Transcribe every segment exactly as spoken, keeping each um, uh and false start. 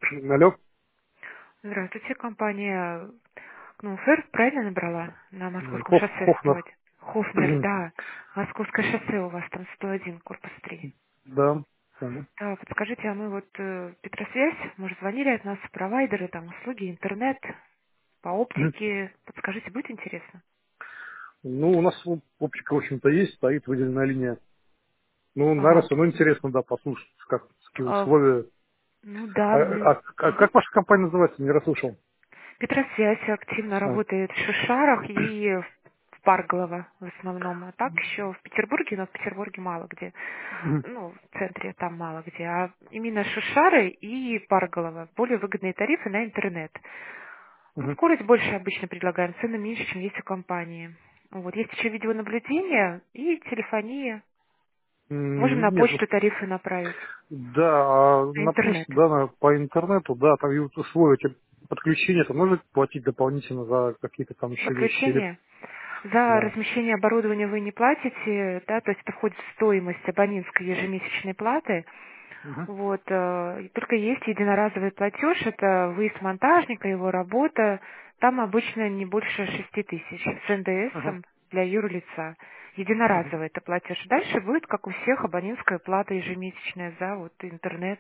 Алло. Здравствуйте, компания Кнуфер, правильно набрала? На Московском Хоф, шоссе Хофнер. сто один. Хофнер, да. Московское шоссе у вас там сто один, корпус три. Да. Понял. Да, подскажите, а мы вот э, Петросвязь, может, звонили от нас провайдеры, там, услуги, интернет, по Мгм. оптике. Подскажите, будет интересно? Ну, у нас оп- оптика, в общем-то, есть, стоит выделенная линия. Ну, наверное, Ага. все равно интересно, да, послушать, как какие А, условия. ну А, да, мы... а- а Мгм. как ваша компания называется? Не расслышал. Петросвязь активно А, работает в Шишарах и в Парголово в основном. А так еще в Петербурге, но в Петербурге мало где. мгм, Ну, в центре там мало где. А именно Шишары и Парголово. Более выгодные тарифы на интернет. Ну, мгм. скорость больше обычно предлагаем, цены меньше, чем есть у компании. Вот, есть еще видеонаблюдение и телефония. Можем на М, Нет, ну, почту тарифы направить. да, а На на интернет. почту, да, на- по интернету, да, там и вот условия эти подключения, это можно платить дополнительно за какие-то там еще вещи? Или... Подключение. За Да. размещение оборудования вы не платите, да, то есть это входит в стоимость абонентской ежемесячной платы. Мгм, Вот, э, и только есть единоразовый платеж, это выезд монтажника, его работа, там обычно не больше шести тысяч с мгм, НДСом для юрлица. мгм. Единоразовый это платеж. Дальше будет, как у всех, абонентская плата ежемесячная за вот интернет.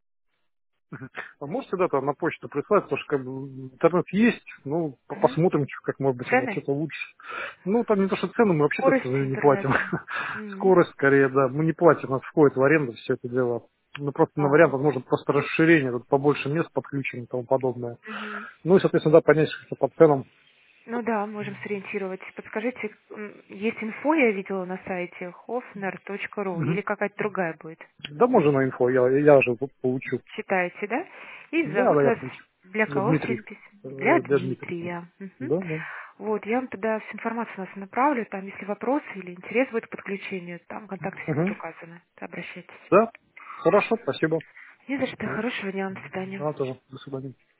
А можете, да, там на почту прислать, потому что как бы интернет есть, ну, по- Мгм. посмотрим, чё- как может быть оно Цены? что-то лучше. Ну, там не то, что цену, мы вообще-то, к Скорость сожалению, не платим. интернета. Мгм. Скорость, скорее, да, мы не платим, у нас входит в аренду все это дело. Ну, просто на вариант, Ага. возможно, просто расширение, тут побольше мест подключено и тому подобное. Мгм. Ну, и, соответственно, да, понять, что по ценам. Ну да, можем сориентировать. Подскажите, м, есть инфо, я видела на сайте hofner точка ру или Мгм. какая-то другая будет? Да, можно на инфо, я, я же тут получу. Читаете, да? И Да, да, зовут я вас получу. для Я кого Дмитрий. всем письмо? Для Э, Для Дмитрия. Дмитрия. Мгм. Да, да. Вот, я вам тогда всю информацию нас направлю, там, если вопросы или интерес будет к подключению, там контакты все будут Мгм. указаны. Обращайтесь. Да, хорошо, спасибо. Не за что, Вот. хорошего дня вам, до свидания. Вам тоже. До свидания.